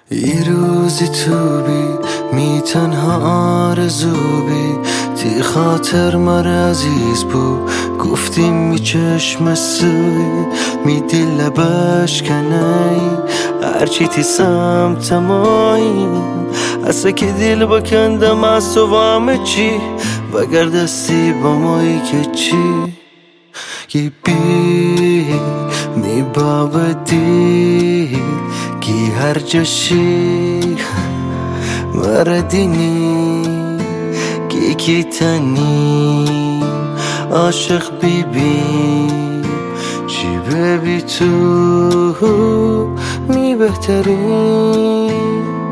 یه روزی تو بی می تنها آرزو بی تی خاطر مر عزیز بو گفتیم می چشم سوی می دل بشکنی هرچی تی سمت ماییم اصلا که دل بکندم از تو و همه چی وگر دستی با مایی که چی یه بی می بابدی کی هر جشی مردینی کی تنی عاشق بیبیم چی ببی تو می بهترین